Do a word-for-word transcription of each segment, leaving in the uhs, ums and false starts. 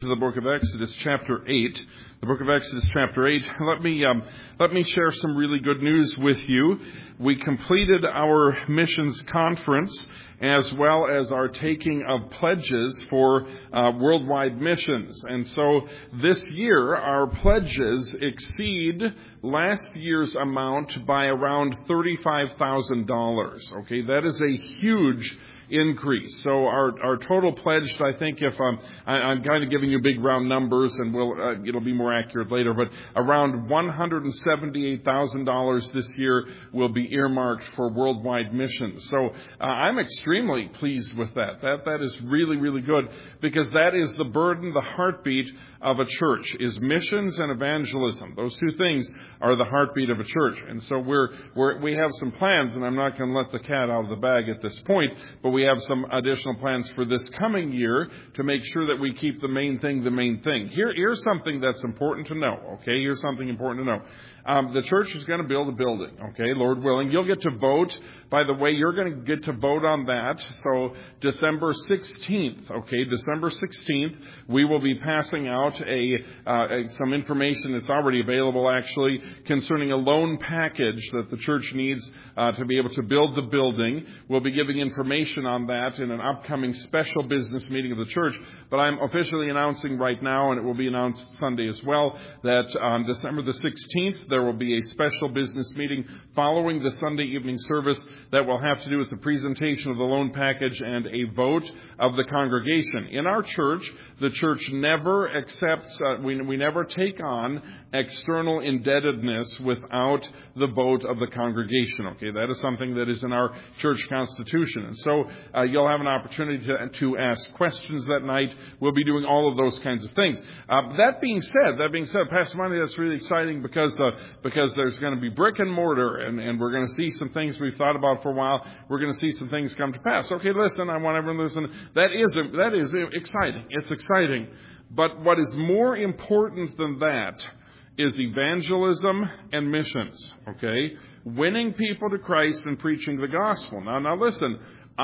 To the book of Exodus, chapter eight. The book of Exodus, chapter eight. Let me um, let me share some really good news with you. We completed our missions conference as well as our taking of pledges for uh, worldwide missions. And so this year, our pledges exceed last year's amount by around thirty-five thousand dollars. Okay, that is a huge increase. So our our total pledged, I think, if um, I, I'm kind of giving you big round numbers, and we'll uh, it'll be more accurate later, but around one hundred seventy-eight thousand dollars this year will be earmarked for worldwide missions. So uh, I'm extremely pleased with that. That that is really really good, because that is the burden, the heartbeat of a church is missions and evangelism. Those two things are the heartbeat of a church. And so we're we're we have some plans, and I'm not going to let the cat out of the bag at this point, but we have some additional plans for this coming year to make sure that we keep the main thing the main thing. Here, here's something that's important to know, okay? Here's something important to know. Um, the church is going to build a building, okay, Lord willing. You'll get to vote. By the way, you're going to get to vote on that. So December sixteenth, okay, December sixteenth, we will be passing out a, uh, a some information that's already available, actually, concerning a loan package that the church needs uh, to be able to build the building. We'll be giving information on that in an upcoming special business meeting of the church. But I'm officially announcing right now, and it will be announced Sunday as well, that on December the sixteenth, there will be a special business meeting following the Sunday evening service that will have to do with the presentation of the loan package and a vote of the congregation. In our church, the church never accepts, uh, we, we never take on external indebtedness without the vote of the congregation. Okay, that is something that is in our church constitution. And so uh, you'll have an opportunity to, to ask questions that night. We'll be doing all of those kinds of things. Uh, that being said, that being said, Pastor Monty, that's really exciting because uh, because there's going to be brick and mortar, and, and we're going to see some things we've thought about for a while. We're going to see some things come to pass. Okay, listen, I want everyone to listen. That is, that is exciting. It's exciting. But what is more important than that is evangelism and missions, okay? Winning people to Christ and preaching the gospel. Now, now listen,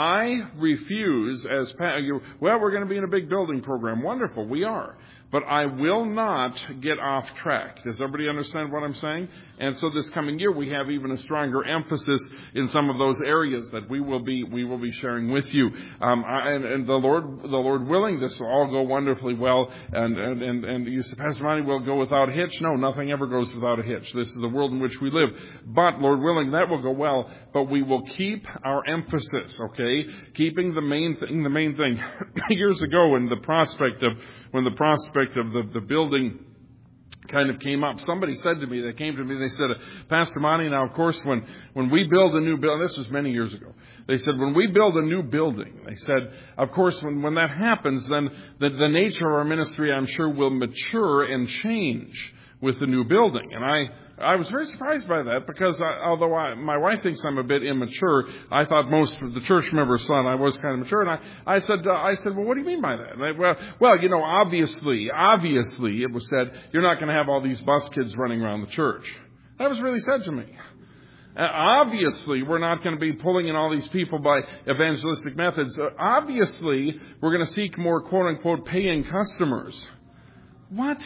I refuse as, well, we're going to be in a big building program. Wonderful, we are. But I will not get off track. Does everybody understand what I'm saying? And so this coming year, we have even a stronger emphasis in some of those areas that we will be we will be sharing with you. Um, I, and, and the Lord the Lord willing, this will all go wonderfully well. And and and, and you said, Pastor Monty, will go without a hitch? No, nothing ever goes without a hitch. This is the world in which we live. But Lord willing, that will go well. But we will keep our emphasis, okay? Keeping the main thing the main thing. Years ago, when the prospect of when the prospect of the, the building kind of came up, somebody said to me, they came to me, they said, Pastor Monty, now of course when, when we build a new building, this was many years ago, they said, when we build a new building, they said, of course when, when that happens, then the, the nature of our ministry, I'm sure, will mature and change with the new building. And I I was very surprised by that, because I, although I, my wife thinks I'm a bit immature, I thought most of the church members thought I was kind of mature. And I, I said, uh, I said, well, what do you mean by that? And I, well, well, you know, obviously, obviously, it was said, you're not going to have all these bus kids running around the church. That was really said to me. Uh, obviously, we're not going to be pulling in all these people by evangelistic methods. Uh, obviously, we're going to seek more quote-unquote paying customers. What?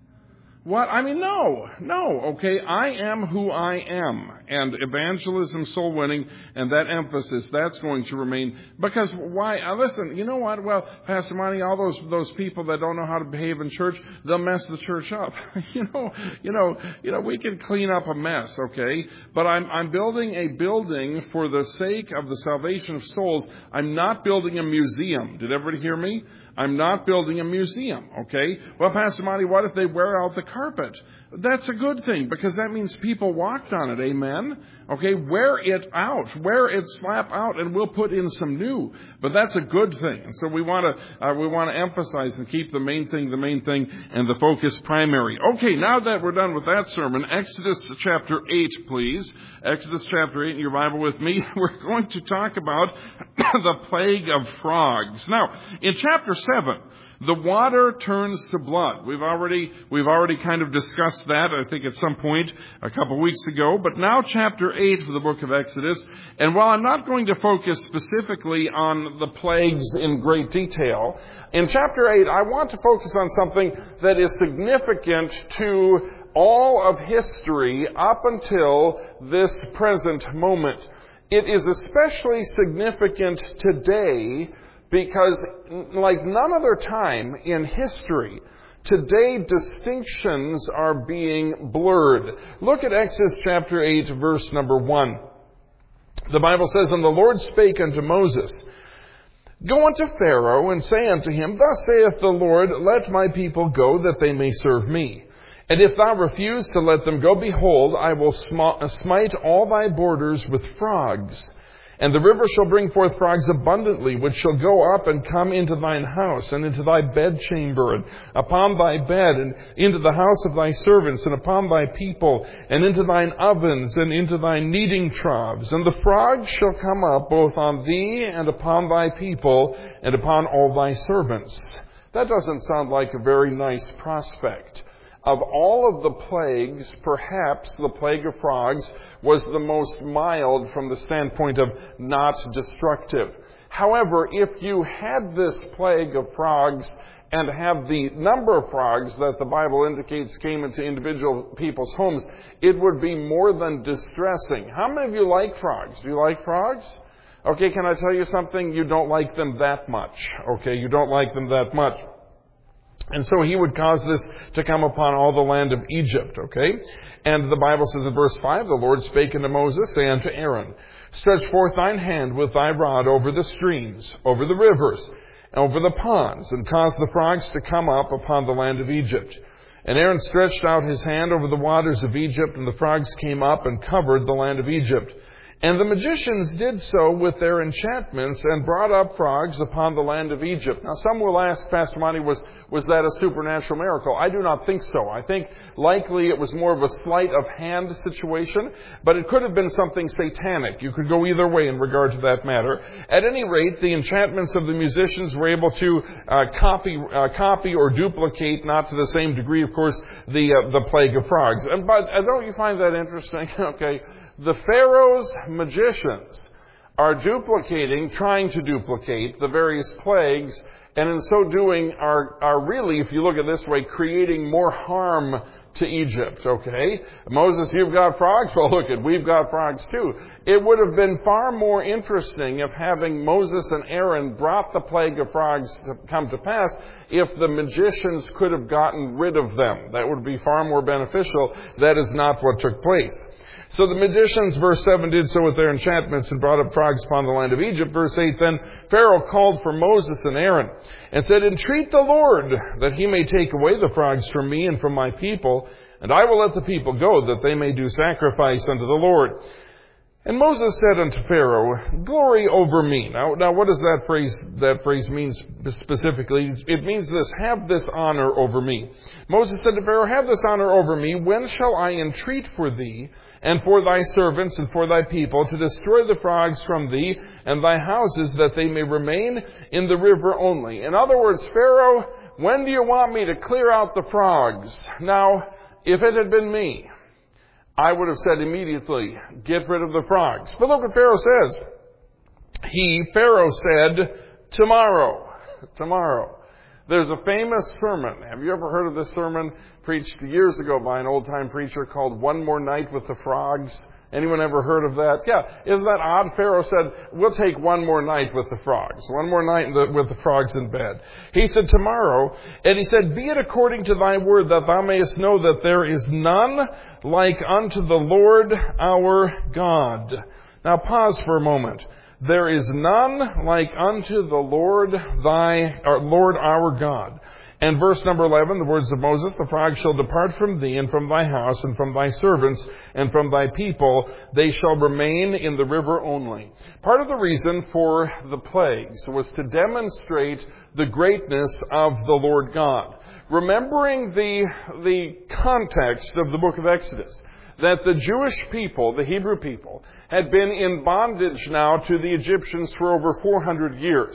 What? I mean, no, no, okay, I am who I am, and evangelism, soul winning, and that emphasis, that's going to remain, because why, uh, listen, you know what, well, Pastor Monty, all those, those people that don't know how to behave in church, they'll mess the church up. you know, you know, you know, we can clean up a mess, okay, but I'm, I'm building a building for the sake of the salvation of souls. I'm not building a museum. Did everybody hear me? I'm not building a museum, okay? Well, Pastor Monty, what if they wear out the carpet? That's a good thing, because that means people walked on it, amen? Okay, wear it out, wear it slap out, and we'll put in some new. But that's a good thing. And so we want to uh, we want to emphasize and keep the main thing the main thing, and the focus primary. Okay, now that we're done with that sermon, Exodus chapter eight, please. Exodus chapter eight in your Bible with me. We're going to talk about the plague of frogs. Now, in chapter seven, the water turns to blood. We've already we've already kind of discussed discussed that, I think, at some point a couple of weeks ago. But now chapter eight of the book of Exodus. And while I'm not going to focus specifically on the plagues in great detail, in chapter eight, I want to focus on something that is significant to all of history up until this present moment. It is especially significant today because, like none other time in history, today distinctions are being blurred. Look at Exodus chapter eight, verse number one. The Bible says, "And the Lord spake unto Moses, Go unto Pharaoh, and say unto him, Thus saith the Lord, Let my people go, that they may serve me. And if thou refuse to let them go, behold, I will smite all thy borders with frogs. And the river shall bring forth frogs abundantly, which shall go up and come into thine house, and into thy bedchamber, and upon thy bed, and into the house of thy servants, and upon thy people, and into thine ovens, and into thy kneading troughs. And the frogs shall come up both on thee, and upon thy people, and upon all thy servants." That doesn't sound like a very nice prospect. Of all of the plagues, perhaps the plague of frogs was the most mild from the standpoint of not destructive. However, if you had this plague of frogs and have the number of frogs that the Bible indicates came into individual people's homes, it would be more than distressing. How many of you like frogs? Do you like frogs? Okay, can I tell you something? You don't like them that much. Okay, you don't like them that much. And so he would cause this to come upon all the land of Egypt, okay? And the Bible says in verse five, "The Lord spake unto Moses, saying unto Aaron, Stretch forth thine hand with thy rod over the streams, over the rivers, over the ponds, and cause the frogs to come up upon the land of Egypt. And Aaron stretched out his hand over the waters of Egypt, and the frogs came up and covered the land of Egypt. And the magicians did so with their enchantments and brought up frogs upon the land of Egypt." Now, some will ask, Pastor Monty, was, was that a supernatural miracle? I do not think so. I think likely it was more of a sleight of hand situation, but it could have been something satanic. You could go either way in regard to that matter. At any rate, the enchantments of the musicians were able to uh, copy, uh, copy or duplicate, not to the same degree, of course, the uh, the plague of frogs. And but uh, don't you find that interesting? Okay. The Pharaoh's magicians are duplicating, trying to duplicate the various plagues, and in so doing are, are really, if you look at it this way, creating more harm to Egypt, okay? Moses, you've got frogs? Well, look, at we've got frogs too. It would have been far more interesting if having Moses and Aaron brought the plague of frogs to come to pass if the magicians could have gotten rid of them. That would be far more beneficial. That is not what took place. So the magicians, verse seven, did so with their enchantments and brought up frogs upon the land of Egypt. Verse eight, then Pharaoh called for Moses and Aaron and said, Entreat the Lord that he may take away the frogs from me and from my people, and I will let the people go, that they may do sacrifice unto the Lord. And Moses said unto Pharaoh, Glory over me. Now, now what does that phrase, that phrase mean specifically? It means this, have this honor over me. Moses said to Pharaoh, Have this honor over me. When shall I entreat for thee and for thy servants and for thy people to destroy the frogs from thee and thy houses, that they may remain in the river only? In other words, Pharaoh, when do you want me to clear out the frogs? Now, if it had been me, I would have said immediately, get rid of the frogs. But look what Pharaoh says. He, Pharaoh, said, tomorrow. Tomorrow. There's a famous sermon. Have you ever heard of this sermon? Preached years ago by an old-time preacher called One More Night with the Frogs. Anyone ever heard of that? Yeah. Isn't that odd? Pharaoh said, we'll take one more night with the frogs. One more night with the frogs in bed. He said, tomorrow. And he said, Be it according to thy word, that thou mayest know that there is none like unto the Lord our God. Now pause for a moment. There is none like unto the Lord thy, or Lord our God. And verse number eleven, the words of Moses, The frogs shall depart from thee, and from thy house, and from thy servants, and from thy people. They shall remain in the river only. Part of the reason for the plagues was to demonstrate the greatness of the Lord God. Remembering the, the context of the book of Exodus, that the Jewish people, the Hebrew people, had been in bondage now to the Egyptians for over four hundred years.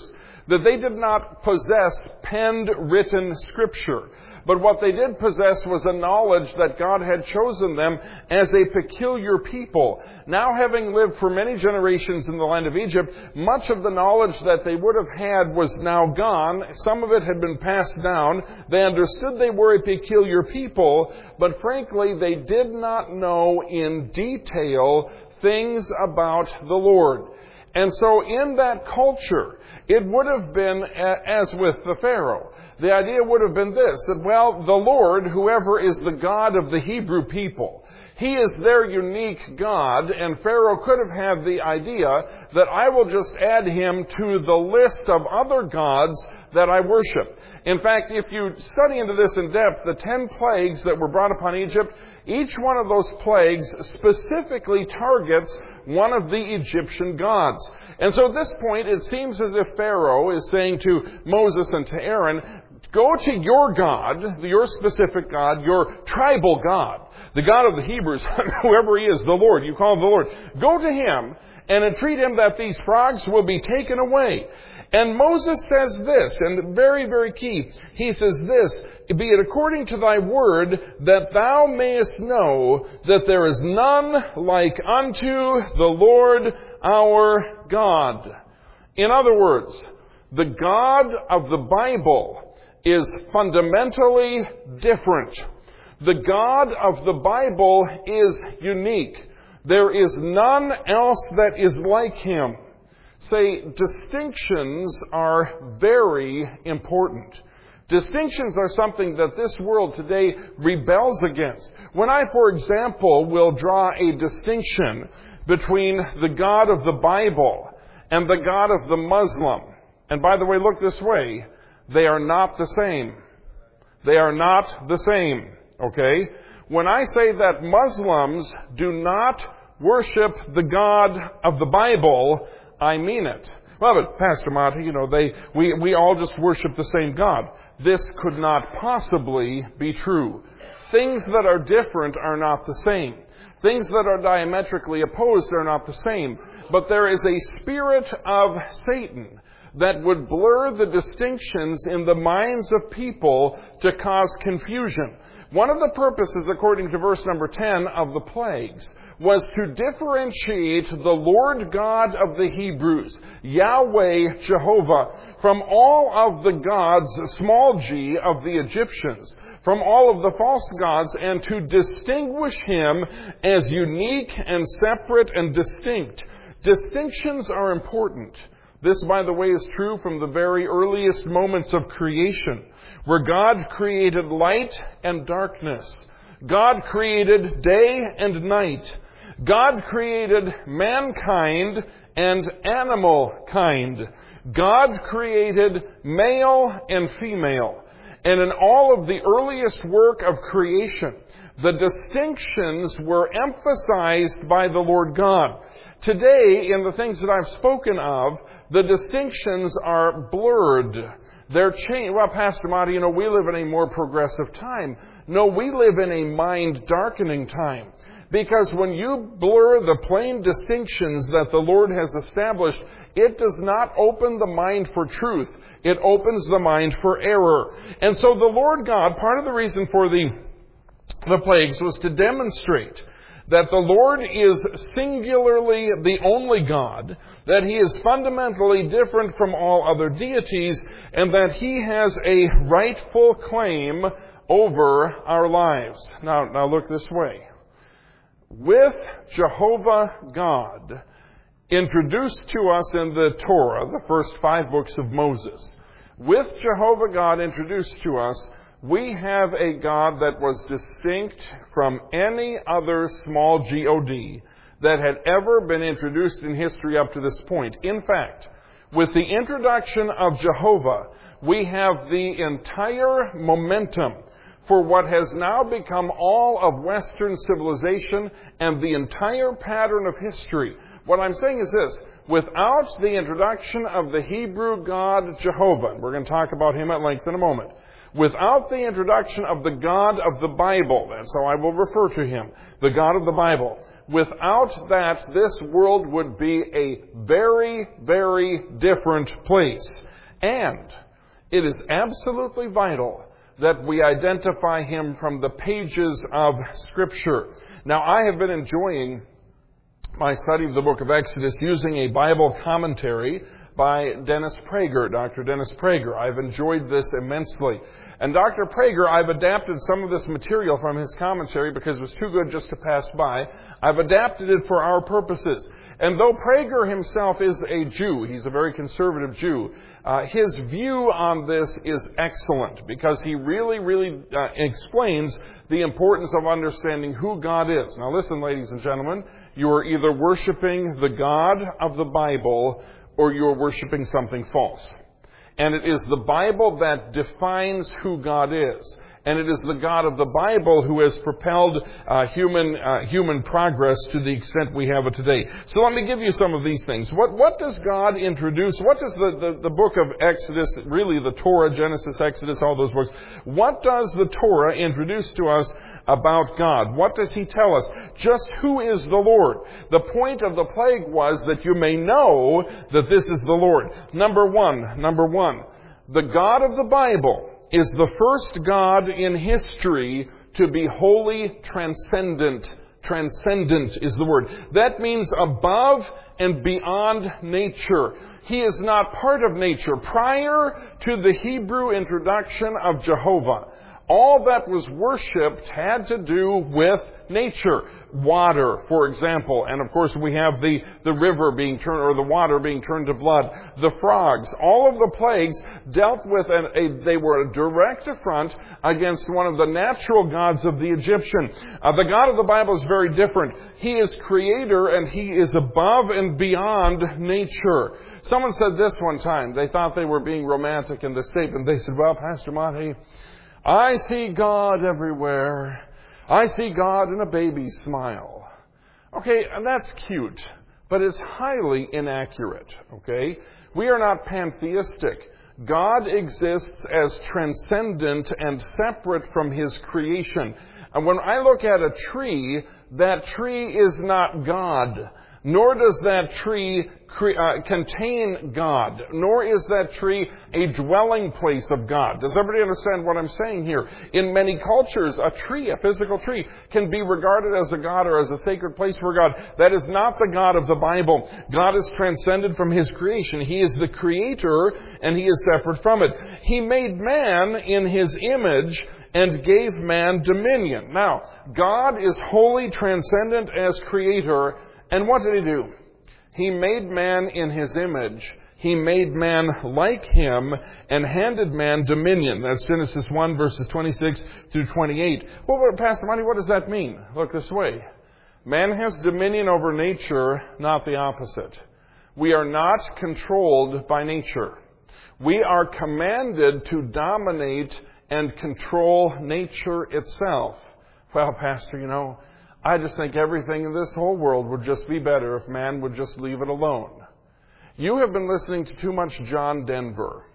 that they did not possess penned, written Scripture. But what they did possess was a knowledge that God had chosen them as a peculiar people. Now, having lived for many generations in the land of Egypt, much of the knowledge that they would have had was now gone. Some of it had been passed down. They understood they were a peculiar people, but frankly, they did not know in detail things about the Lord. And so in that culture, it would have been as with the Pharaoh. The idea would have been this, that, well, the Lord, whoever is the God of the Hebrew people, He is their unique God, and Pharaoh could have had the idea that I will just add Him to the list of other gods that I worship. In fact, if you study into this in depth, the ten plagues that were brought upon Egypt, each one of those plagues specifically targets one of the Egyptian gods. And so at this point, it seems as if Pharaoh is saying to Moses and to Aaron, go to your God, your specific God, your tribal God, the God of the Hebrews, whoever He is, the Lord, you call Him the Lord. Go to Him and entreat Him that these frogs will be taken away. And Moses says this, and very, very key, he says this, be it according to thy word, that thou mayest know that there is none like unto the Lord our God. In other words, the God of the Bible is fundamentally different. The God of the Bible is unique. There is none else that is like Him. Say, distinctions are very important. Distinctions are something that this world today rebels against. When I, for example, will draw a distinction between the God of the Bible and the God of the Muslim, and by the way, look this way, they are not the same. They are not the same, okay? When I say that Muslims do not worship the God of the Bible, I mean it. Well, but Pastor Monty, you know, they we, we all just worship the same God. This could not possibly be true. Things that are different are not the same. Things that are diametrically opposed are not the same. But there is a spirit of Satan that would blur the distinctions in the minds of people to cause confusion. One of the purposes, according to verse number ten of the plagues, was to differentiate the Lord God of the Hebrews, Yahweh Jehovah, from all of the gods, small g, of the Egyptians, from all of the false gods, and to distinguish Him as unique and separate and distinct. Distinctions are important. This, by the way, is true from the very earliest moments of creation, where God created light and darkness. God created day and night. God created mankind and animal kind. God created male and female. And in all of the earliest work of creation, the distinctions were emphasized by the Lord God. Today, in the things that I've spoken of, the distinctions are blurred. They're changed. Well, Pastor Monty, you know, we live in a more progressive time. No, we live in a mind-darkening time. Because when you blur the plain distinctions that the Lord has established, it does not open the mind for truth. It opens the mind for error. And so the Lord God, part of the reason for the, the plagues was to demonstrate that the Lord is singularly the only God, that He is fundamentally different from all other deities, and that He has a rightful claim over our lives. Now, now look this way. With Jehovah God introduced to us in the Torah, the first five books of Moses, with Jehovah God introduced to us, we have a God that was distinct from any other small God that had ever been introduced in history up to this point. In fact, with the introduction of Jehovah, we have the entire momentum for what has now become all of Western civilization and the entire pattern of history. What I'm saying is this: without the introduction of the Hebrew God Jehovah, and we're going to talk about Him at length in a moment, without the introduction of the God of the Bible, and so I will refer to Him, the God of the Bible, without that, this world would be a very, very different place. And it is absolutely vital that we identify him from the pages of Scripture. Now, I have been enjoying my study of the book of Exodus using a Bible commentary by Dennis Prager, Doctor Dennis Prager. I've enjoyed this immensely. And Doctor Prager, I've adapted some of this material from his commentary because it was too good just to pass by. I've adapted it for our purposes. And though Prager himself is a Jew, he's a very conservative Jew, uh, his view on this is excellent because he really, really uh, explains the importance of understanding who God is. Now listen, ladies and gentlemen, you are either worshiping the God of the Bible or you are worshiping something false. And it is the Bible that defines who God is. And it is the God of the Bible who has propelled uh, human uh, human progress to the extent we have it today. So let me give you some of these things. What what does God introduce? What does the, the, the book of Exodus, really the Torah, Genesis, Exodus, all those books, what does the Torah introduce to us about God? What does he tell us? Just who is the Lord? The point of the plague was that you may know that this is the Lord. Number one, number one, the God of the Bible is the first God in history to be wholly transcendent. Transcendent is the word. That means above and beyond nature. He is not part of nature. Prior to the Hebrew introduction of Jehovah, all that was worshipped had to do with nature. Water, for example. And of course we have the, the river being turned, or the water being turned to blood. The frogs. All of the plagues dealt with, an, a, they were a direct affront against one of the natural gods of the Egyptian. Uh, the God of the Bible is very different. He is creator and he is above and beyond nature. Someone said this one time. They thought they were being romantic in this statement. They said, well, Pastor Monty, I see God everywhere. I see God in a baby's smile. Okay, and that's cute, but it's highly inaccurate, okay? We are not pantheistic. God exists as transcendent and separate from his creation. And when I look at a tree, that tree is not God. Nor does that tree cre- uh, contain God. Nor is that tree a dwelling place of God. Does everybody understand what I'm saying here? In many cultures, a tree, a physical tree, can be regarded as a God or as a sacred place for God. That is not the God of the Bible. God is transcended from his creation. He is the creator and he is separate from it. He made man in his image and gave man dominion. Now, God is wholly transcendent as creator. And what did he do? He made man in his image. He made man like him and handed man dominion. That's Genesis one, verses twenty-six through twenty-eight. Well, Pastor Monty, what does that mean? Look this way. Man has dominion over nature, not the opposite. We are not controlled by nature. We are commanded to dominate and control nature itself. Well, Pastor, you know, I just think everything in this whole world would just be better if man would just leave it alone. You have been listening to too much John Denver.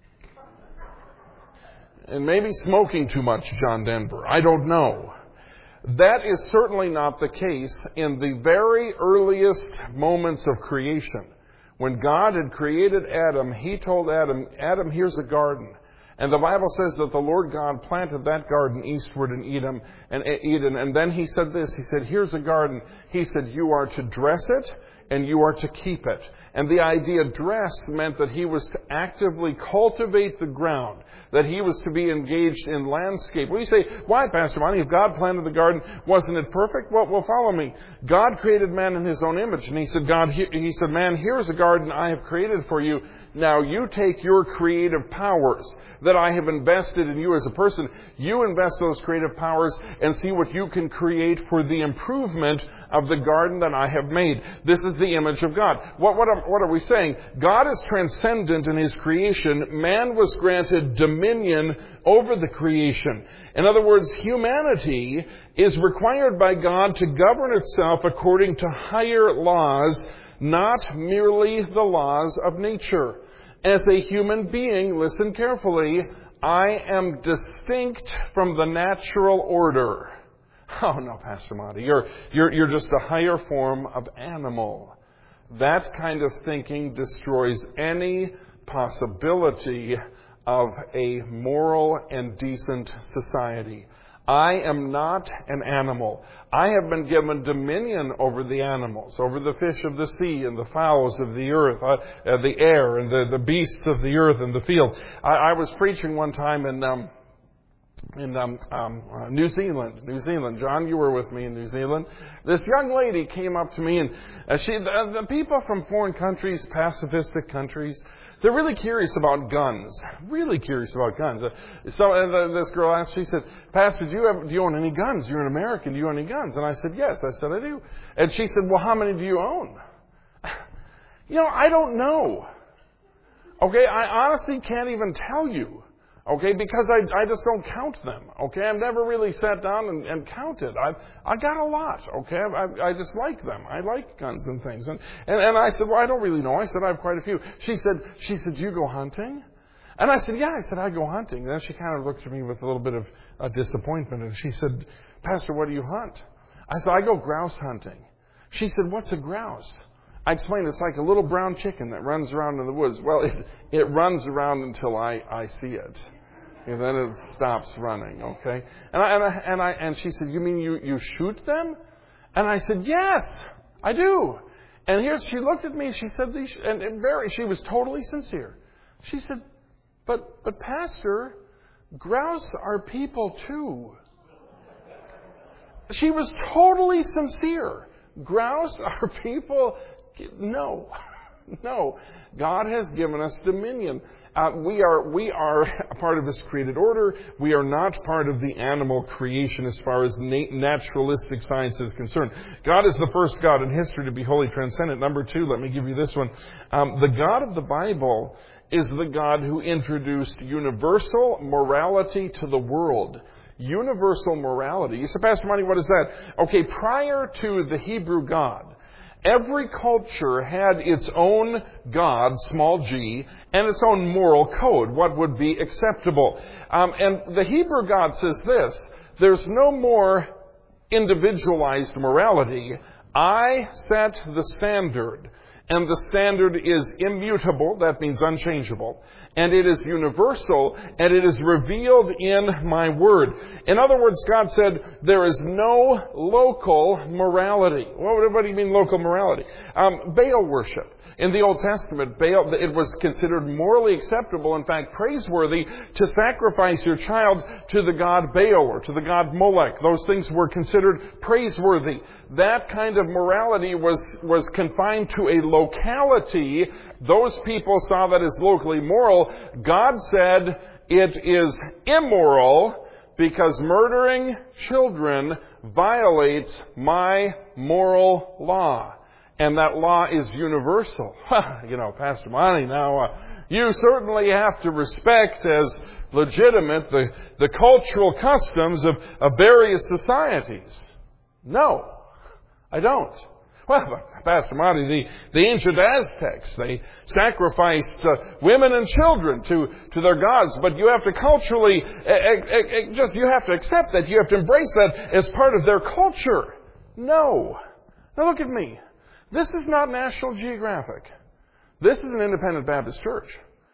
And maybe smoking too much John Denver. I don't know. That is certainly not the case in the very earliest moments of creation. When God had created Adam, he told Adam, Adam, here's a garden. And the Bible says that the Lord God planted that garden eastward in Eden, and Eden. And then he said this, he said, here's a garden. He said, you are to dress it and you are to keep it. And the idea dress meant that he was to actively cultivate the ground, that he was to be engaged in landscape. Well, you say, why, Pastor Monty, if God planted the garden, wasn't it perfect? Well, well, follow me. God created man in his own image. And he said, God, he, he said, man, here's a garden I have created for you. Now you take your creative powers that I have invested in you as a person. You invest those creative powers and see what you can create for the improvement of the garden that I have made. This is the image of God. What, what, what are we saying? God is transcendent in his creation. Man was granted dominion over the creation. In other words, humanity is required by God to govern itself according to higher laws, not merely the laws of nature. As a human being, listen carefully, I am distinct from the natural order. Oh no, Pastor Monty, you're, you're, you're just a higher form of animal. That kind of thinking destroys any possibility of a moral and decent society. I am not an animal. I have been given dominion over the animals, over the fish of the sea and the fowls of the earth, uh, uh, the air and the, the beasts of the earth and the field. I, I was preaching one time in um, in um, um, uh, New Zealand. New Zealand. John, you were with me in New Zealand. This young lady came up to me, and uh, she, the, the people from foreign countries, pacifistic countries, they're really curious about guns. Really curious about guns. Uh, so uh, this girl asked, she said, Pastor, do you, have, do you own any guns? You're an American. Do you own any guns? And I said, yes. I said, I do. And she said, well, how many do you own? You know, I don't know. Okay, I honestly can't even tell you. Okay, because I, I just don't count them. Okay, I've never really sat down and, and counted. I've I got a lot. Okay, I, I just like them. I like guns and things. And, and and I said, well, I don't really know. I said, I have quite a few. She said, she said, do you go hunting? And I said, yeah. I said, I go hunting. And then she kind of looked at me with a little bit of uh, disappointment, and she said, Pastor, what do you hunt? I said, I go grouse hunting. She said, what's a grouse? I explained, it's like a little brown chicken that runs around in the woods. Well, it, it runs around until I, I see it. And then it stops running, okay? And I, and I, and I, and she said, you mean you, you shoot them? And I said, yes, I do. And here she looked at me, she said, these, and, and very, she was totally sincere. She said, but, but Pastor, grouse are people too. She was totally sincere. Grouse are people. No, no. God has given us dominion. Uh, we are we are a part of His created order. We are not part of the animal creation as far as na- naturalistic science is concerned. God is the first God in history to be wholly transcendent. Number two, let me give you this one. Um, the God of the Bible is the God who introduced universal morality to the world. Universal morality. You say, Pastor Monty, what is that? Okay, prior to the Hebrew God, every culture had its own God, small g, and its own moral code, what would be acceptable. Um, and the Hebrew God says this, there's no more individualized morality. I set the standard. And the standard is immutable, that means unchangeable, and it is universal, and it is revealed in my word. In other words, God said, there is no local morality. What, what do you mean local morality? Um, Baal worship. In the Old Testament, Baal, it was considered morally acceptable, in fact praiseworthy, to sacrifice your child to the god Baal or to the god Molech. Those things were considered praiseworthy. That kind of morality was, was confined to a locality. Those people saw that as locally moral. God said it is immoral because murdering children violates my moral law. And that law is universal. You know, Pastor Monty, now uh, you certainly have to respect as legitimate the, the cultural customs of, of various societies. No, I don't. Well, Pastor Monty, the, the ancient Aztecs, they sacrificed uh, women and children to, to their gods, but you have to culturally, uh, uh, just you have to accept that, you have to embrace that as part of their culture. No. Now look at me. This is not National Geographic. This is an independent Baptist church.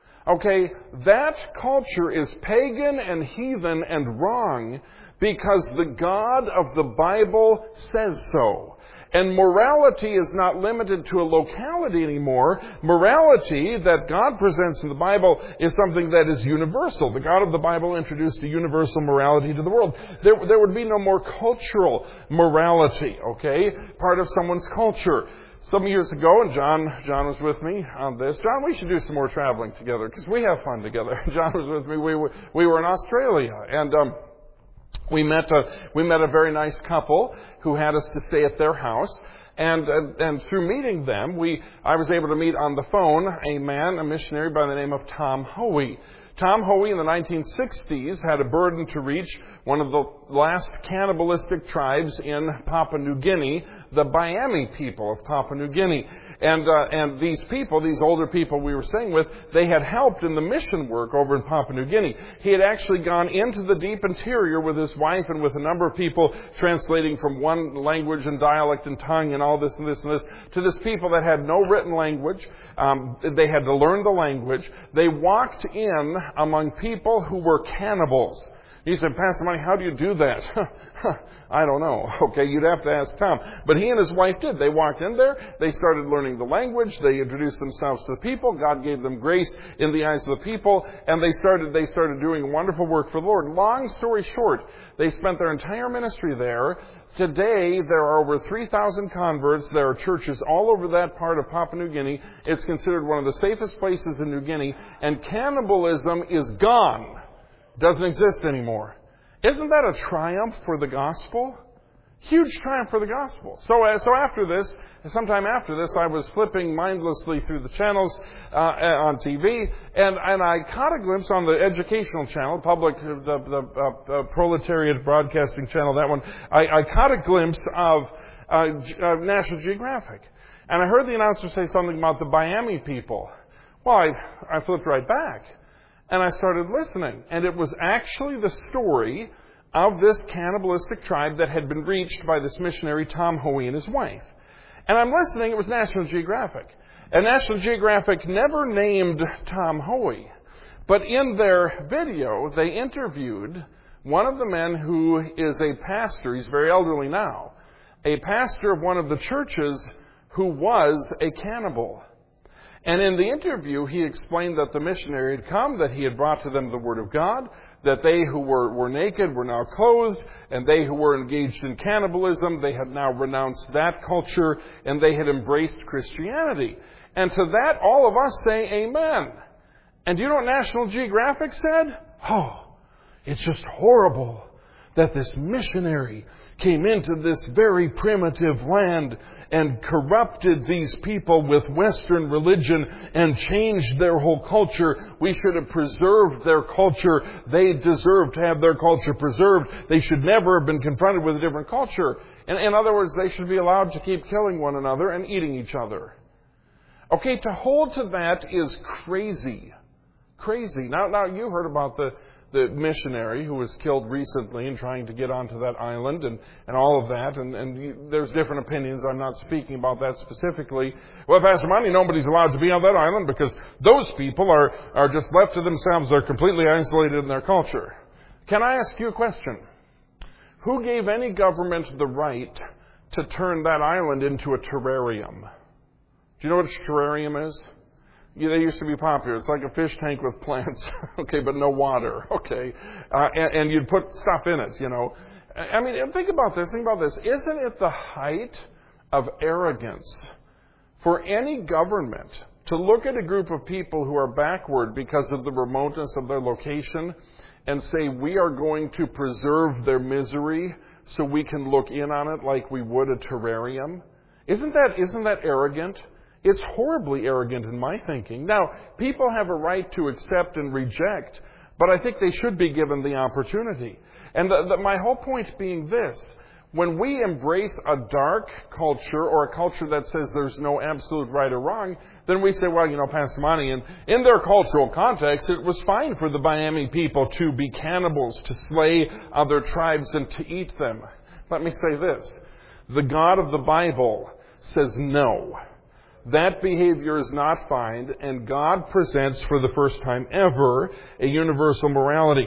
Okay, that culture is pagan and heathen and wrong because the God of the Bible says so. And morality is not limited to a locality anymore. Morality that God presents in the Bible is something that is universal. The God of the Bible introduced a universal morality to the world. There, there would be no more cultural morality, okay? Part of someone's culture. Some years ago, and John John was with me on this. John, we should do some more traveling together because we have fun together. John was with me. We were, we were in Australia, and um, we met a we met a very nice couple who had us to stay at their house. And, and and through meeting them, we I was able to meet on the phone a man, a missionary by the name of Tom Hoey. Tom Hoey in the nineteen sixties had a burden to reach one of the last cannibalistic tribes in Papua New Guinea, the Biami people of Papua New Guinea. And uh, and these people, these older people we were staying with, they had helped in the mission work over in Papua New Guinea. He had actually gone into the deep interior with his wife and with a number of people translating from one language and dialect and tongue and and all this and this and this, to this people that had no written language. Um, they had to learn the language. They walked in among people who were cannibals. He said, Pastor Money, how do you do that? I don't know. Okay, you'd have to ask Tom. But he and his wife did. They walked in there. They started learning the language. They introduced themselves to the people. God gave them grace in the eyes of the people. And they started, they started doing wonderful work for the Lord. Long story short, they spent their entire ministry there. Today, there are over three thousand converts. There are churches all over that part of Papua New Guinea. It's considered one of the safest places in New Guinea. And cannibalism is gone. Doesn't exist anymore. Isn't that a triumph for the gospel? Huge triumph for the gospel. So, uh, so after this, sometime after this, I was flipping mindlessly through the channels uh, on T V, and, and I caught a glimpse on the educational channel, public, the, the uh, uh, proletariat broadcasting channel, that one. I, I caught a glimpse of uh, uh, National Geographic, and I heard the announcer say something about the Biami people. Well, I, I flipped right back. And I started listening, and it was actually the story of this cannibalistic tribe that had been reached by this missionary, Tom Hoey, and his wife. And I'm listening, it was National Geographic. And National Geographic never named Tom Hoey. But in their video, they interviewed one of the men who is a pastor, he's very elderly now, a pastor of one of the churches who was a cannibal. And in the interview, he explained that the missionary had come, that he had brought to them the Word of God, that they who were, were naked were now clothed, and they who were engaged in cannibalism, they had now renounced that culture, and they had embraced Christianity. And to that, all of us say amen. And do you know what National Geographic said? Oh, it's just horrible that this missionary came into this very primitive land and corrupted these people with Western religion and changed their whole culture. We should have preserved their culture. They deserve to have their culture preserved. They should never have been confronted with a different culture. In, in other words, they should be allowed to keep killing one another and eating each other. Okay, to hold to that is crazy. Crazy. Now, now you heard about the the missionary who was killed recently in trying to get onto that island and, and all of that. And, and you, there's different opinions. I'm not speaking about that specifically. Well, Pastor Monty, nobody's allowed to be on that island because those people are, are just left to themselves. They're completely isolated in their culture. Can I ask you a question? Who gave any government the right to turn that island into a terrarium? Do you know what a terrarium is? Yeah, they used to be popular. It's like a fish tank with plants, okay, but no water, okay, uh, and, and you'd put stuff in it, you know. I mean, think about this, think about this. Isn't it the height of arrogance for any government to look at a group of people who are backward because of the remoteness of their location and say, we are going to preserve their misery so we can look in on it like we would a terrarium? Isn't that, isn't that arrogant? It's horribly arrogant in my thinking. Now, people have a right to accept and reject, but I think they should be given the opportunity. And the, the, my whole point being this, when we embrace a dark culture or a culture that says there's no absolute right or wrong, then we say, well, you know, Pastor Monty, in, in their cultural context, it was fine for the Biami people to be cannibals, to slay other tribes and to eat them. Let me say this. The God of the Bible says no. That behavior is not fine, and God presents for the first time ever a universal morality.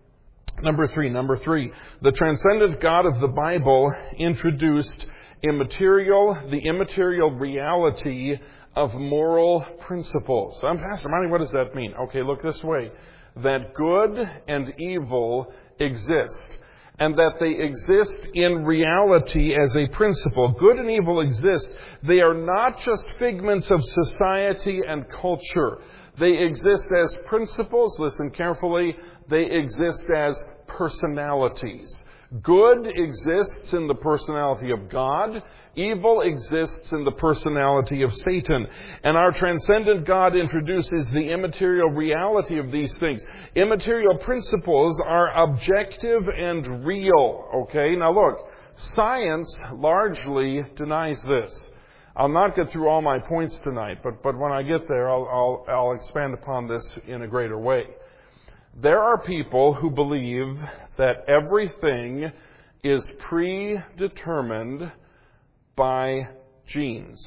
Number three, number three, the transcendent God of the Bible introduced immaterial, the immaterial reality of moral principles. Um, Pastor Monty, what does that mean? Okay, look this way. That good and evil exist. And that they exist in reality as a principle. Good and evil exist. They are not just figments of society and culture. They exist as principles. Listen carefully. They exist as personalities. Good exists in the personality of God. Evil exists in the personality of Satan. And our transcendent God introduces the immaterial reality of these things. Immaterial principles are objective and real. Okay, now look, science largely denies this. I'll not get through all my points tonight, but, but when I get there, I'll, I'll, I'll expand upon this in a greater way. There are people who believe that everything is predetermined by genes,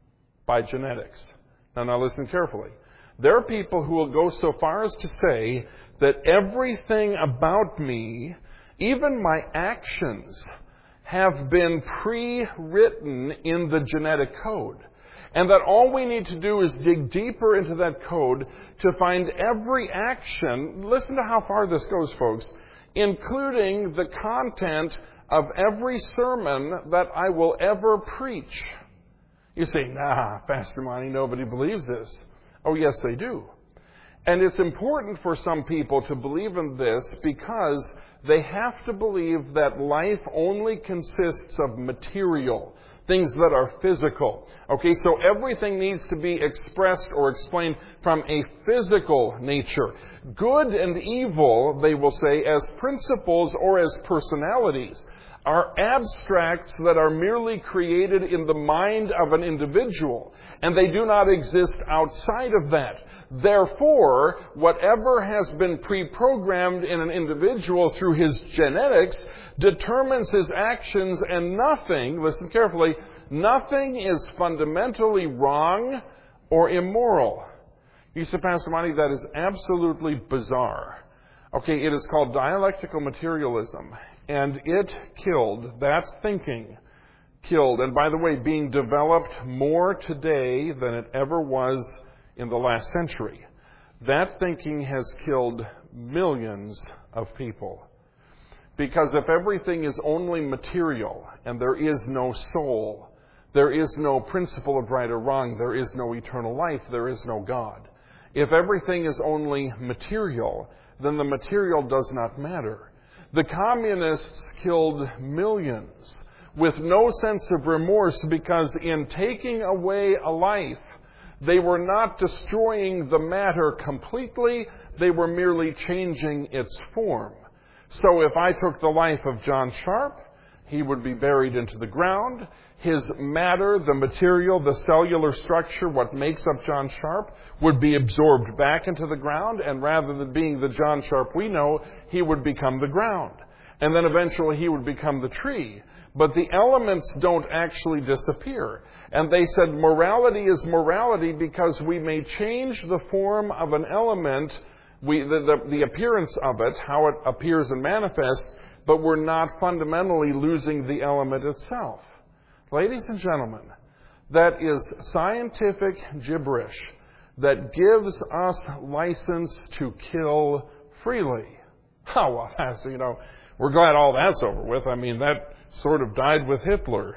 by genetics. Now, now listen carefully. There are people who will go so far as to say that everything about me, even my actions, have been pre-written in the genetic code. And that all we need to do is dig deeper into that code to find every action. Listen to how far this goes, folks, including the content of every sermon that I will ever preach. You say, nah, Pastor Monty, nobody believes this. Oh, yes, they do. And it's important for some people to believe in this because they have to believe that life only consists of material, things that are physical. Okay, so everything needs to be expressed or explained from a physical nature. Good and evil, they will say, as principles or as personalities, are abstracts that are merely created in the mind of an individual, and they do not exist outside of that. Therefore, whatever has been pre-programmed in an individual through his genetics determines his actions, and nothing, listen carefully, nothing is fundamentally wrong or immoral. You say, Pastor Monty, that is absolutely bizarre. Okay, it is called dialectical materialism. And it killed, that thinking killed, and by the way, being developed more today than it ever was in the last century. That thinking has killed millions of people. Because if everything is only material and there is no soul, there is no principle of right or wrong, there is no eternal life, there is no God. If everything is only material, then the material does not matter. The communists killed millions with no sense of remorse because in taking away a life, they were not destroying the matter completely, they were merely changing its form. So if I took the life of John Sharp, he would be buried into the ground. His matter, the material, the cellular structure, what makes up John Sharp, would be absorbed back into the ground, and rather than being the John Sharp we know, he would become the ground. And then eventually he would become the tree. But the elements don't actually disappear. And they said morality is morality because we may change the form of an element, we, the, the, the appearance of it, how it appears and manifests, but we're not fundamentally losing the element itself. Ladies and gentlemen, that is scientific gibberish that gives us license to kill freely. Oh, well, Pastor, you know, we're glad all that's over with. I mean, that sort of died with Hitler.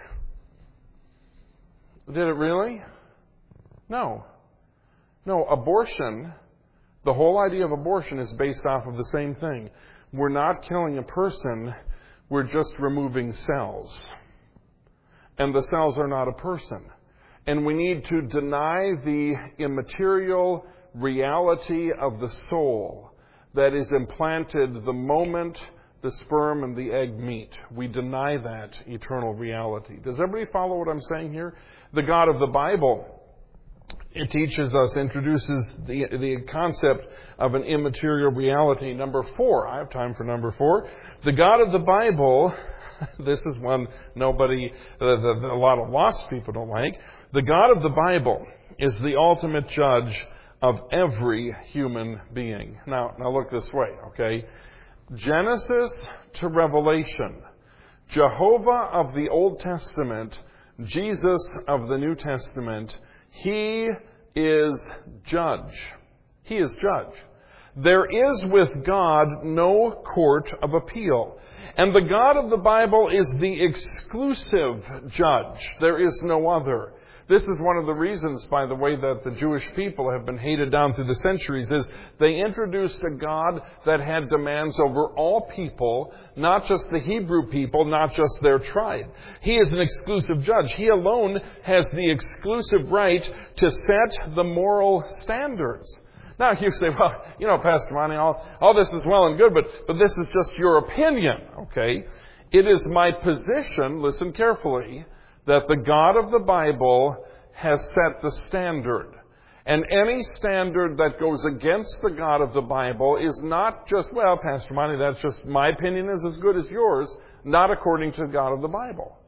Did it really? No. No, abortion, the whole idea of abortion is based off of the same thing. We're not killing a person, we're just removing cells. And the cells are not a person. And we need to deny the immaterial reality of the soul that is implanted the moment the sperm and the egg meet. We deny that eternal reality. Does everybody follow what I'm saying here? The God of the Bible, it teaches us, introduces the, the concept of an immaterial reality. Number four, I have time for number four. The God of the Bible, this is one nobody, uh, the, the, a lot of lost people don't like. The God of the Bible is the ultimate judge of every human being. Now, now look this way, okay? Genesis to Revelation, Jehovah of the Old Testament, Jesus of the New Testament, He is judge. He is judge. There is with God no court of appeal. And the God of the Bible is the exclusive judge. There is no other. This is one of the reasons, by the way, that the Jewish people have been hated down through the centuries, is they introduced a God that had demands over all people, not just the Hebrew people, not just their tribe. He is an exclusive judge. He alone has the exclusive right to set the moral standards. Now you say, well, you know, Pastor Monty, all, all this is well and good, but, but this is just your opinion, okay? It is my position, listen carefully, that the God of the Bible has set the standard. And any standard that goes against the God of the Bible is not just, well, Pastor Monty, that's just my opinion is as good as yours, not according to the God of the Bible.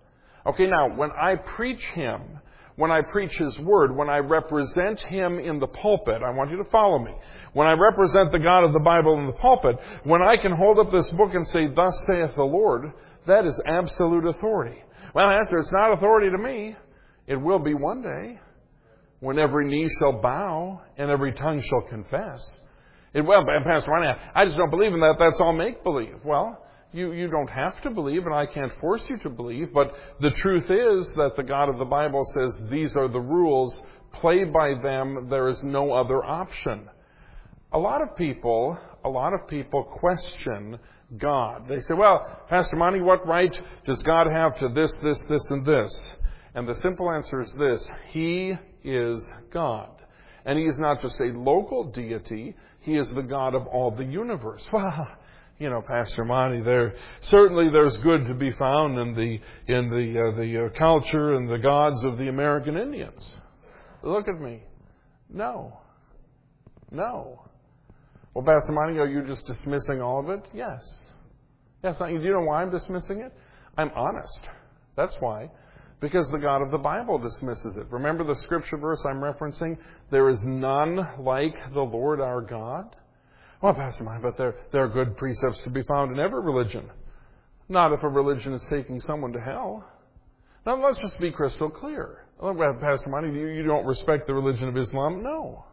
Okay, now, when I preach Him, when I preach His Word, when I represent Him in the pulpit, I want you to follow me. When I represent the God of the Bible in the pulpit, when I can hold up this book and say, "Thus saith the Lord," that is absolute authority. Well, Pastor, it's not authority to me. It will be one day, when every knee shall bow and every tongue shall confess. It, well, Pastor Ronnie, I just don't believe in that. That's all make-believe. Well, You, you don't have to believe, and I can't force you to believe, but the truth is that the God of the Bible says these are the rules. Play by them. There is no other option. A lot of people, a lot of people question God. They say, well, Pastor Monty, what right does God have to this, this, this, and this? And the simple answer is this: He is God. And He is not just a local deity. He is the God of all the universe. Well, you know, Pastor Monty, there certainly there's good to be found in the in the uh, the uh, culture and the gods of the American Indians. Look at me. No. No. Well, Pastor Monty, are you just dismissing all of it? Yes. Yes. Do you know why I'm dismissing it? I'm honest. That's why. Because the God of the Bible dismisses it. Remember the scripture verse I'm referencing? There is none like the Lord our God. Well, Pastor Mike, but there, there are good precepts to be found in every religion. Not if a religion is taking someone to hell. Now, let's just be crystal clear. Pastor Mike, you, you don't respect the religion of Islam? No.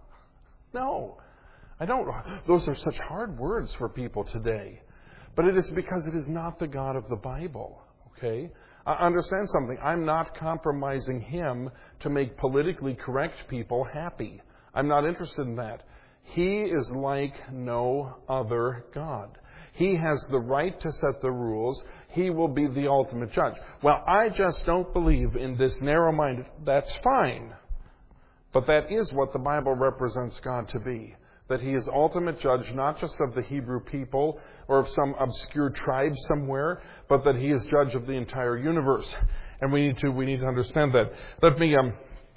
No. I don't. Those are such hard words for people today. But it is because it is not the God of the Bible. Okay? Uh, understand something. I'm not compromising Him to make politically correct people happy. I'm not interested in that. He is like no other God. He has the right to set the rules. He will be the ultimate judge. Well, I just don't believe in this narrow-minded. That's fine. But that is what the Bible represents God to be. That He is ultimate judge, not just of the Hebrew people or of some obscure tribe somewhere, but that He is judge of the entire universe. And we need to we need to understand that. Let me um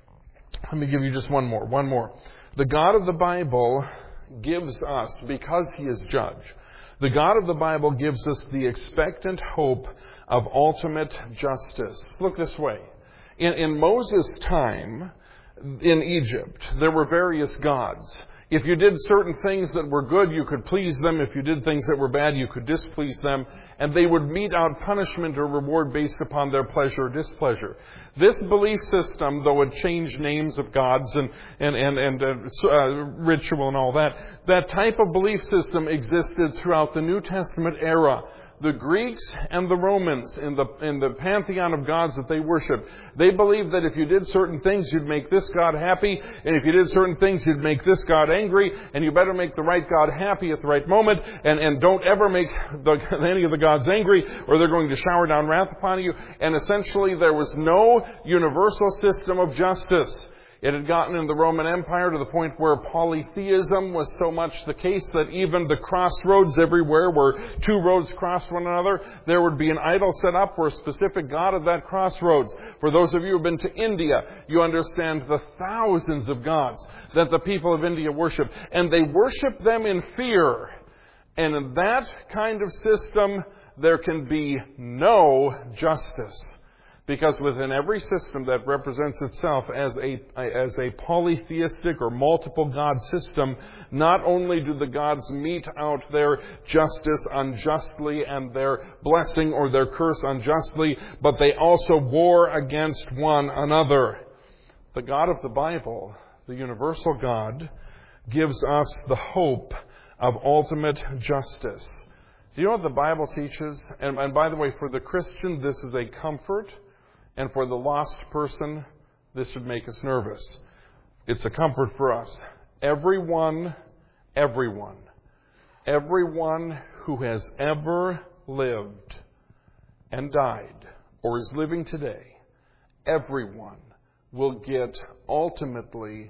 let me give you just one more. One more. The God of the Bible gives us, because He is judge, the God of the Bible gives us the expectant hope of ultimate justice. Look this way. In, in Moses' time, in Egypt, there were various gods. If you did certain things that were good, you could please them. If you did things that were bad, you could displease them. And they would mete out punishment or reward based upon their pleasure or displeasure. This belief system, though it changed names of gods and, and, and, and uh, uh, ritual and all that, that type of belief system existed throughout the New Testament era. The Greeks and the Romans, in the in the pantheon of gods that they worshiped, they believed that if you did certain things, you'd make this God happy, and if you did certain things, you'd make this God angry, and you better make the right God happy at the right moment, and, and don't ever make the, any of the gods angry, or they're going to shower down wrath upon you. And essentially, there was no universal system of justice. It had gotten in the Roman Empire to the point where polytheism was so much the case that even the crossroads everywhere where two roads crossed one another, there would be an idol set up for a specific god of that crossroads. For those of you who have been to India, you understand the thousands of gods that the people of India worship. And they worship them in fear. And in that kind of system, there can be no justice. Because within every system that represents itself as a as a polytheistic or multiple God system, not only do the gods mete out their justice unjustly and their blessing or their curse unjustly, but they also war against one another. The God of the Bible, the universal God, gives us the hope of ultimate justice. Do you know what the Bible teaches? And, and by the way, for the Christian, this is a comfort. And for the lost person, this should make us nervous. It's a comfort for us. Everyone, everyone, everyone who has ever lived and died or is living today, everyone will get ultimately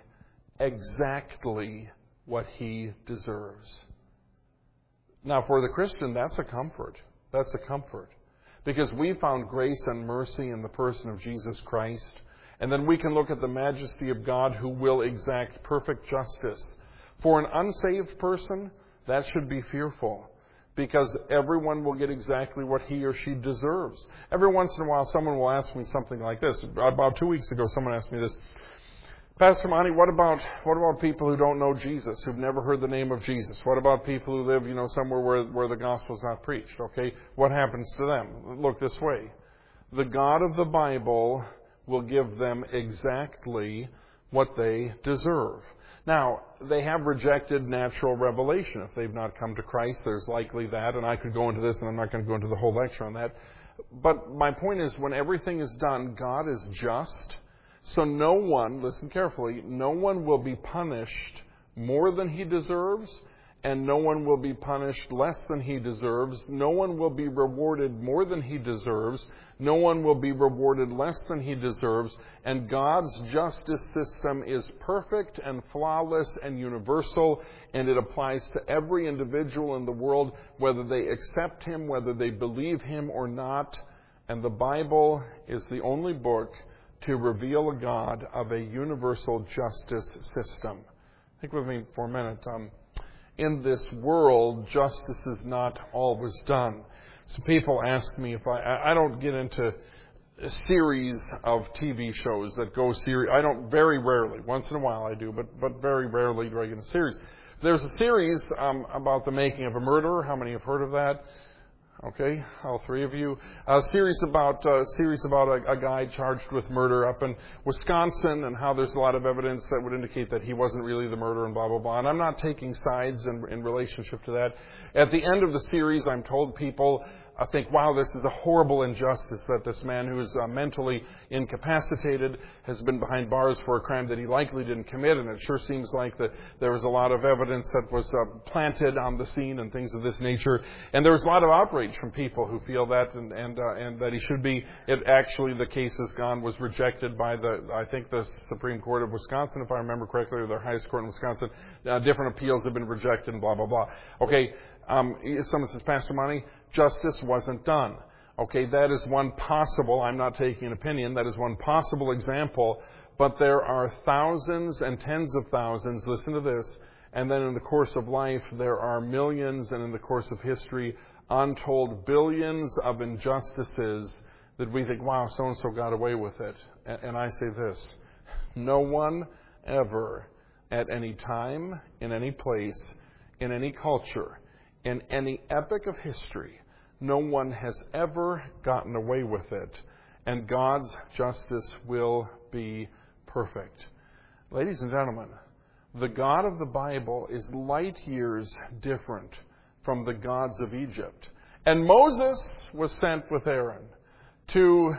exactly what he deserves. Now, for the Christian, that's a comfort. That's a comfort. Because we found grace and mercy in the person of Jesus Christ. And then we can look at the majesty of God who will exact perfect justice. For an unsaved person, that should be fearful. because everyone will get exactly what he or she deserves. Every once in a while, someone will ask me something like this. About two weeks ago, someone asked me this, Pastor Monty, what about what about people who don't know Jesus, who've never heard the name of Jesus? What about people who live, you know, somewhere where, where the gospel's not preached? Okay, what happens to them? Look this way. The God of the Bible will give them exactly what they deserve. Now, they have rejected natural revelation. If they've not come to Christ, there's likely that, and I could go into this, and I'm not going to go into the whole lecture on that. But my point is, when everything is done, God is just. So no one, listen carefully, no one will be punished more than he deserves, and no one will be punished less than he deserves. No one will be rewarded more than he deserves. No one will be rewarded less than he deserves. And God's justice system is perfect and flawless and universal, and it applies to every individual in the world, whether they accept him, whether they believe him or not. And the Bible is the only book to reveal a God of a universal justice system. Think with me for a minute. Um, in this world, justice is not always done. So people ask me if I, I don't get into a series of T V shows that go series. I don't, very rarely. Once in a while I do, but, but very rarely do I get a series. There's a series um, about the making of a murderer. How many have heard of that? Okay, all three of you. A series about a series about a, a guy charged with murder up in Wisconsin, and how there's a lot of evidence that would indicate that he wasn't really the murderer, and blah blah blah. And I'm not taking sides in, in relationship to that. At the end of the series, I'm told people I think, wow, this is a horrible injustice that this man who is uh, mentally incapacitated has been behind bars for a crime that he likely didn't commit. And it sure seems like the, there was a lot of evidence that was uh, planted on the scene and things of this nature. And there was a lot of outrage from people who feel that and and, uh, and that he should be. It actually, the case has gone, was rejected by the, I think, the Supreme Court of Wisconsin, if I remember correctly, or the highest court in Wisconsin. Uh, different appeals have been rejected and blah, blah, blah. Okay. Um, someone says, Pastor Monty, justice wasn't done. Okay, that is one possible, I'm not taking an opinion, that is one possible example, but there are thousands and tens of thousands, listen to this, and then in the course of life there are millions, and in the course of history, untold billions of injustices that we think, wow, so-and-so got away with it. And, and I say this, no one ever, at any time, in any place, in any culture, in any epoch of history, no one has ever gotten away with it, and God's justice will be perfect. Ladies and gentlemen, the God of the Bible is light years different from the gods of Egypt. And Moses was sent with Aaron to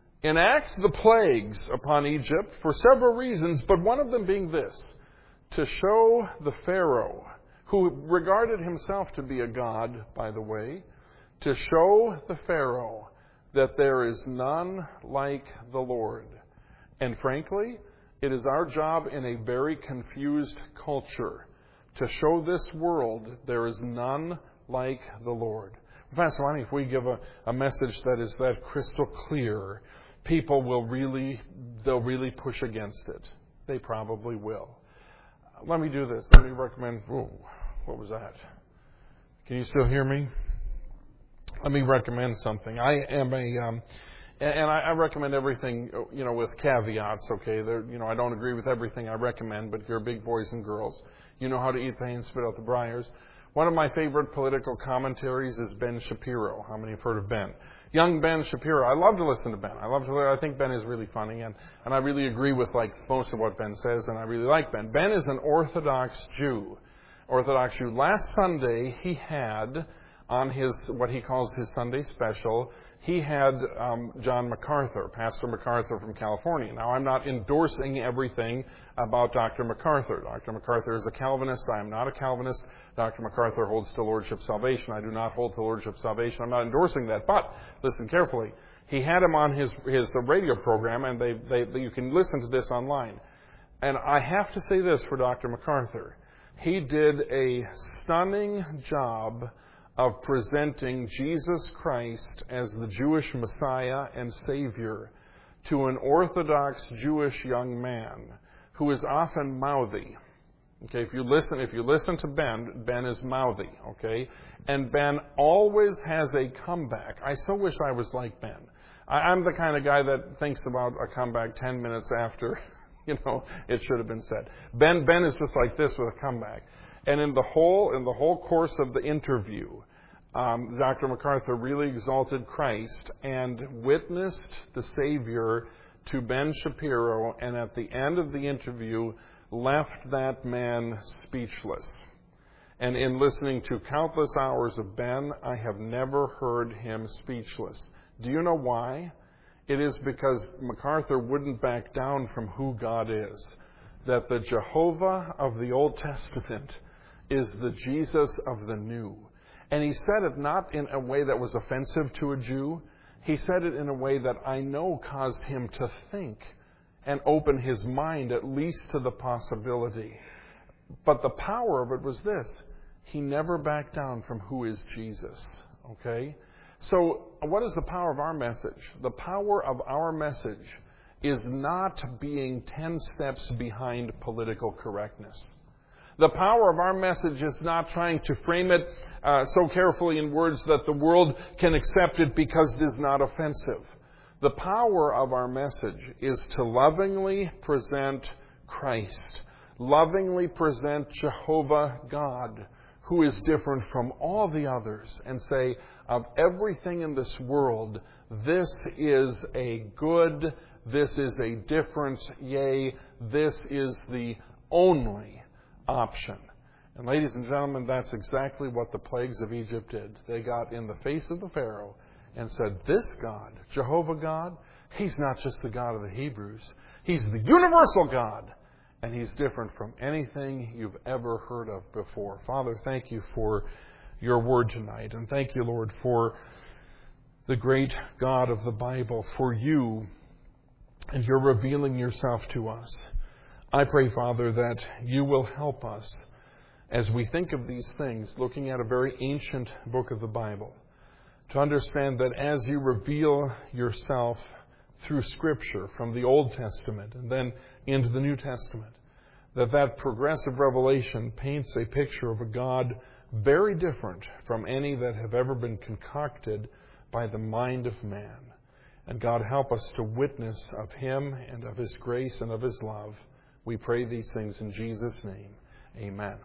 enact the plagues upon Egypt for several reasons, but one of them being this, to show the Pharaoh, who regarded himself to be a god, by the way, to show the Pharaoh that there is none like the Lord. And frankly, it is our job in a very confused culture to show this world there is none like the Lord. Pastor Lonnie, if we give a, a message that is that crystal clear, people will really, they'll really push against it. They probably will. Let me do this. Let me recommend... Whoa, what was that? Can you still hear me? Let me recommend something. I am a... Um, and I, I recommend everything, you know, with caveats, okay? There, you know, I don't agree with everything I recommend, but you're big boys and girls. You know how to eat the hay and spit out the briars. One of my favorite political commentaries is Ben Shapiro. How many have heard of Ben? Young Ben Shapiro. I love to listen to Ben. I love to. I think Ben is really funny, and, and I really agree with like most of what Ben says, and I really like Ben. Ben is an Orthodox Jew. Orthodox Jew. Last Sunday, he had on his what he calls his Sunday special, he had um, John MacArthur, Pastor MacArthur from California. Now, I'm not endorsing everything about Doctor MacArthur. Doctor MacArthur is a Calvinist. I am not a Calvinist. Doctor MacArthur holds to Lordship salvation. I do not hold to Lordship salvation. I'm not endorsing that. But listen carefully. He had him on his his radio program, and they, they you can listen to this online. And I have to say this for Doctor MacArthur. He did a stunning job of presenting Jesus Christ as the Jewish Messiah and Savior to an Orthodox Jewish young man who is often mouthy. Okay, if you listen, if you listen to Ben, Ben is mouthy, okay? And Ben always has a comeback. I so wish I was like Ben. I, I'm the kind of guy that thinks about a comeback ten minutes after, you know, it should have been said. Ben, Ben is just like this with a comeback. And in the whole, in the whole course of the interview, um, Doctor MacArthur really exalted Christ and witnessed the Savior to Ben Shapiro, and at the end of the interview, left that man speechless. And in listening to countless hours of Ben, I have never heard him speechless. Do you know why? It is because MacArthur wouldn't back down from who God is. That the Jehovah of the Old Testament is the Jesus of the New. And he said it not in a way that was offensive to a Jew. He said it in a way that I know caused him to think and open his mind at least to the possibility. But the power of it was this. He never backed down from who is Jesus. Okay? So what is the power of our message? The power of our message is not being ten steps behind political correctness. The power of our message is not trying to frame it uh, so carefully in words that the world can accept it because it is not offensive. The power of our message is to lovingly present Christ, lovingly present Jehovah God, who is different from all the others, and say, of everything in this world, this is a good, this is a different, yea, this is the only option. And ladies and gentlemen, that's exactly what the plagues of Egypt did. They got in the face of the Pharaoh and said, this God, Jehovah God, He's not just the God of the Hebrews. He's the universal God. And He's different from anything you've ever heard of before. Father, thank you for your word tonight. And thank you, Lord, for the great God of the Bible, for you and your revealing yourself to us. I pray, Father, that you will help us as we think of these things, looking at a very ancient book of the Bible, to understand that as you reveal yourself through Scripture from the Old Testament and then into the New Testament, that that progressive revelation paints a picture of a God very different from any that have ever been concocted by the mind of man. And God, help us to witness of Him and of His grace and of His love. We pray these things in Jesus' name. Amen.